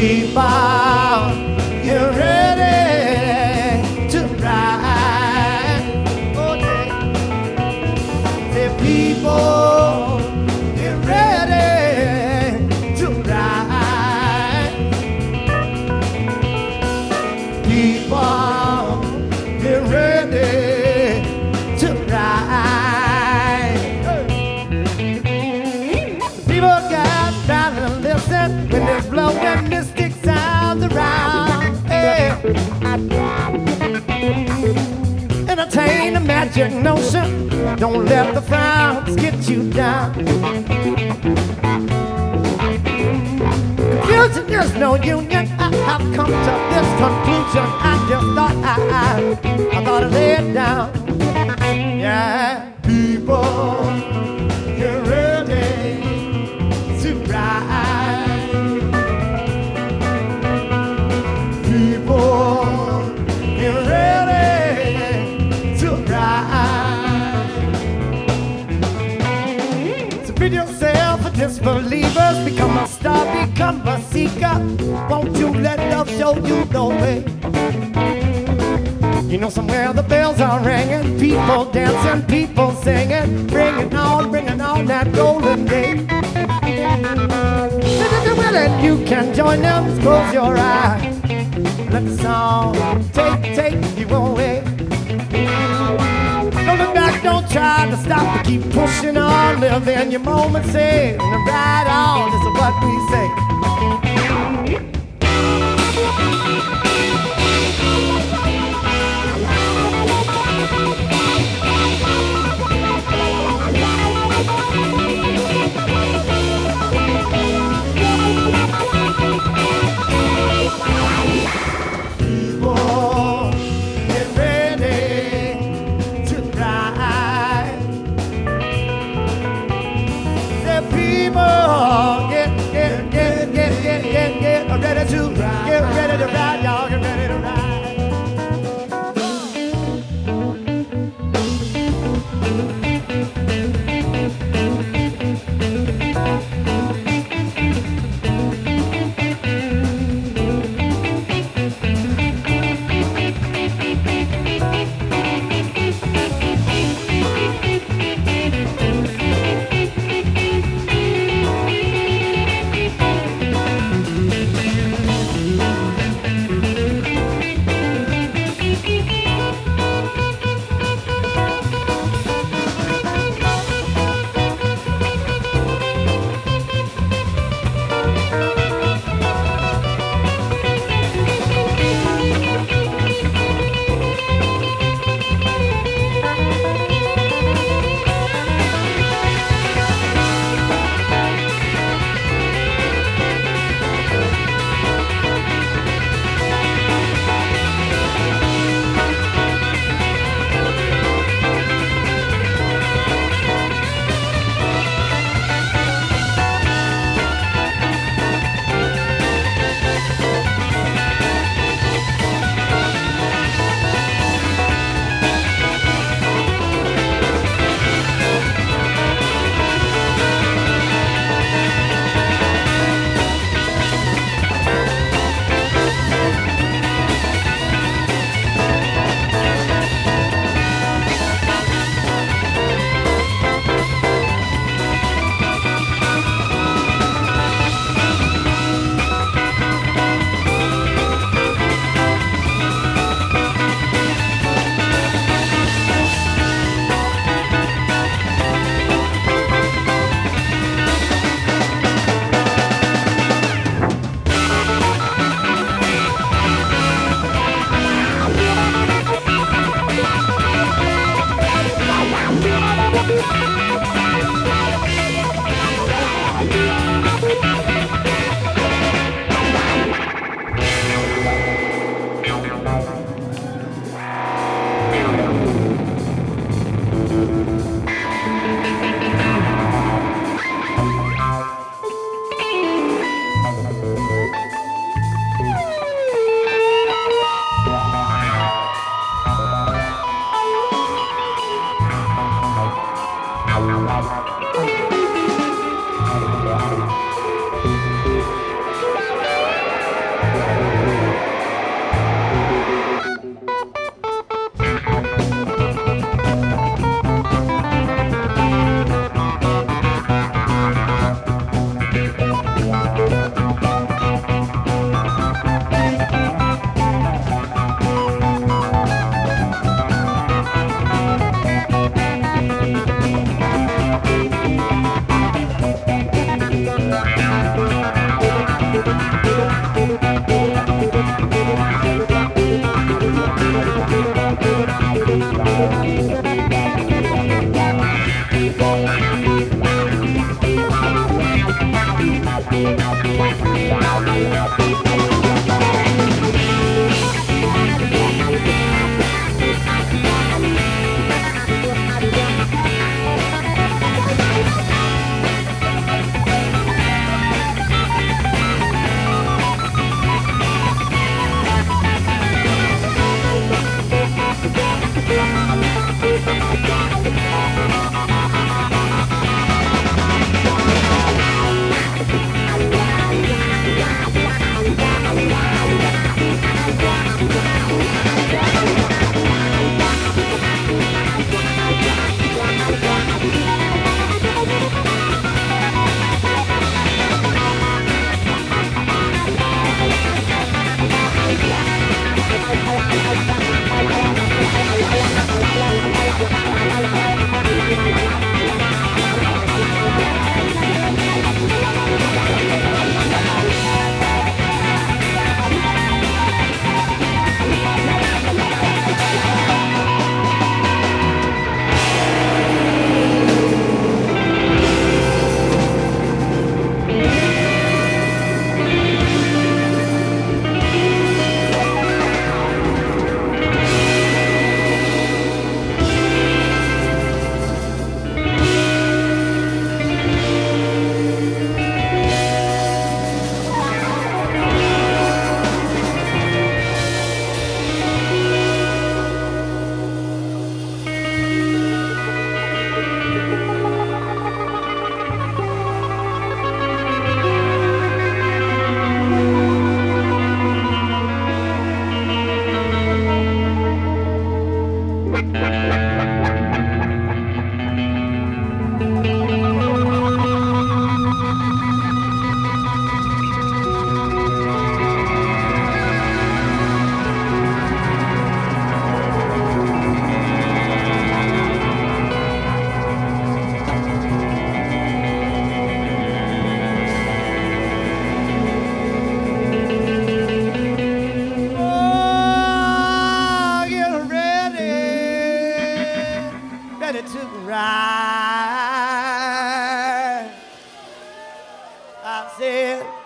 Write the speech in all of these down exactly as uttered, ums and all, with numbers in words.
People, you're ready to ride. Oh, yeah. Say, people, you're ready to ride. People, you're ready to ride. People got down and listen when there's blowing mystic sounds around. Hey. Entertain the magic notion. Don't let the frowns get you down. Confusion is no union. I have come to this conclusion. I just thought I, I, I thought I lay it down. Yeah, people, you're ready to ride. People, you're ready to ride. So feed yourself for disbelievers. Become a star, become a seeker. Won't you let love show you the way? You know somewhere the bells are ringing, people dancing, people singing, bring it on, bring it on that golden day. If you're willing, you can join them. Just close your eyes, let the song take, take you away. Don't look back, don't try to stop, but keep pushing on, live in your moment, say, and ride on. This is what we say. Ready to ride. Get ready to ride, y'all. Get ready to ride.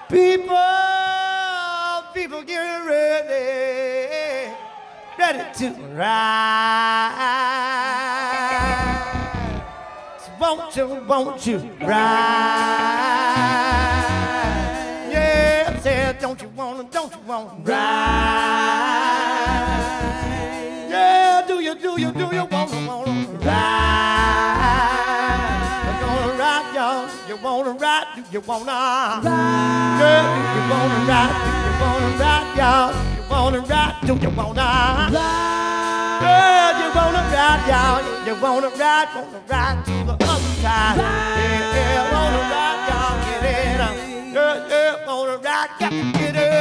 People, people get ready, ready to ride. So won't you, won't you ride? Yeah, say, don't you wanna, don't you wanna ride? Yeah, do you, do you, do you wanna, wanna ride? You're gonna ride, y'all. You wanna ride? Do you wanna ride? Yeah, do you wanna ride? Do you wanna ride, y'all? You wanna ride? Do you wanna ride? Yeah, you wanna ride, y'all? You wanna ride? Wanna ride to the other side? Yeah, yeah, wanna ride, y'all? Get it up. Yeah, yeah, wanna ride? Got to get it.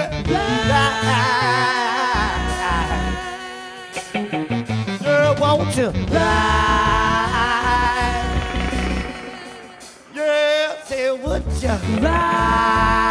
Ride. Girl, won't you ride? Yeah, say would you ride?